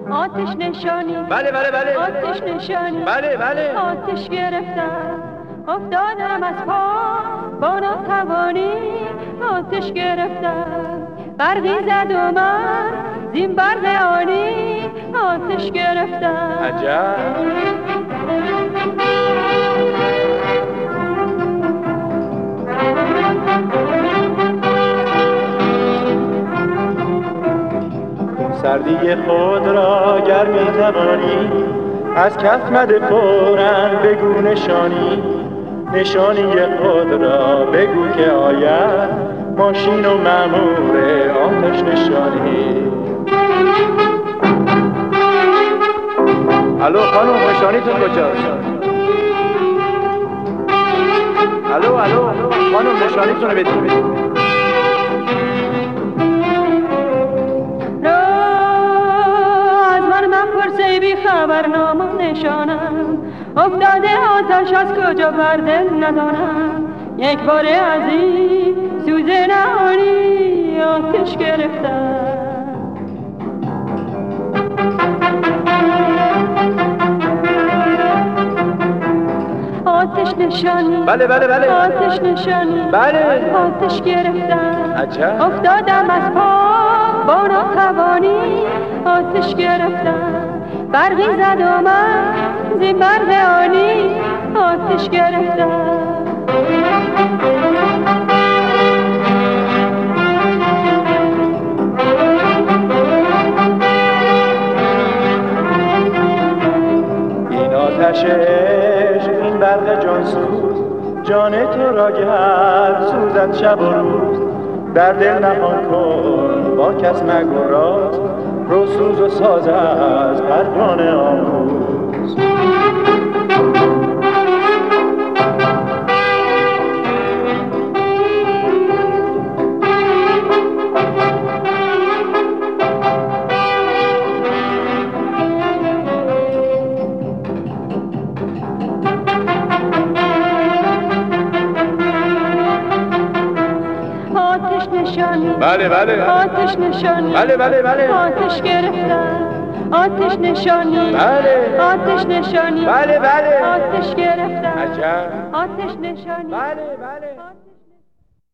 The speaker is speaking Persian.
آتش نشانی بله بله بله آتش نشانی بله بله آتش گرفتم افتادم از پا با ناتوانی آتش گرفتم برقی زد و من زین برق آنی آتش گرفتم عجب سردی خود را گر می‌توانی از کف مده فوراً بگو نشانی خود را بگو که آید ماشین و مأمور آتش نشانی. الو خانم نشانیتون کجاست؟ الو خانم نشانیتون رو بدید. بی خبرنامه نشانم افتاده آتش از کجا بر دل ندانم یک بار از این سوز نهانی آتش گرفتم آتش نشانی بله بله بله آتش نشانی بله آتش گرفتم عجب افتادم از پا با ناتوانی آتش گرفتم برقی زد و من زین برق آنی آتش گرفتم این آتش عشق این برق جانسوز جان تو را گر سوزد شب و روز در دل نهان کن با کس مگو راز رو سوز و ساز از پروانه آموز. بله بله آتش نشانی بله بله بله آتش گرفتم آتش نشانی بله آتش نشانی بله بله آتش گرفتم عجب آتش نشانی بله بله